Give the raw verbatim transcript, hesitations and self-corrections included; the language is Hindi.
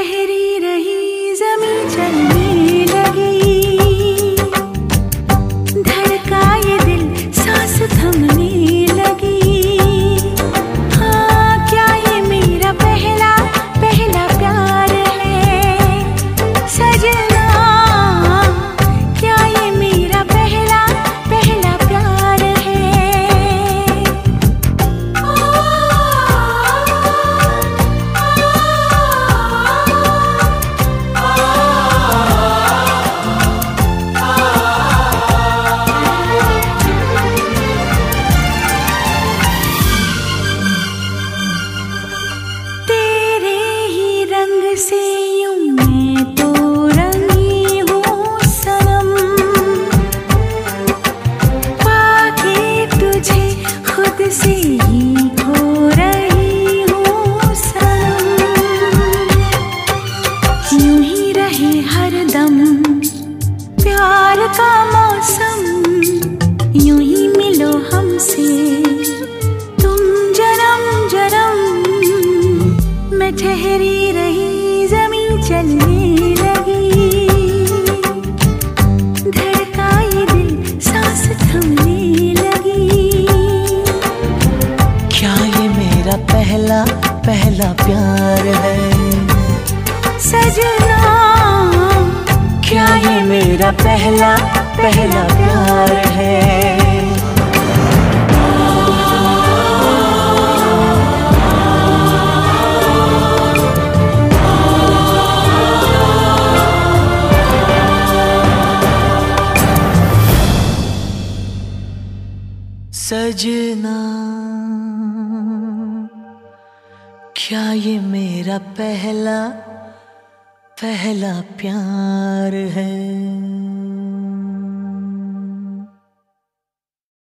ठहरी रही ज़मीं चलने लगी, धड़का ये दिल सांस थमने लगी। हाँ क्या ये मेरा पहला पहला प्यार है सजना, क्या ये मेरा पहला पहला प्यार है। से यूं मैं तो रंगी हूँ सनम, पाके तुझे खुद से ही खो रही हूँ सनम। यूं ही रहे हरदम प्यार का मौसम, यूं ही मिलो हमसे तुम जन्म जन्म। मैं ठहरी रही ज़मीं चलने लगी, धड़का ये दिल सांस थमने लगी। क्या ये मेरा पहला पहला प्यार है सजना, क्या ये मेरा पहला पहला प्यार है। सजना, क्या ये मेरा पहला पहला प्यार है।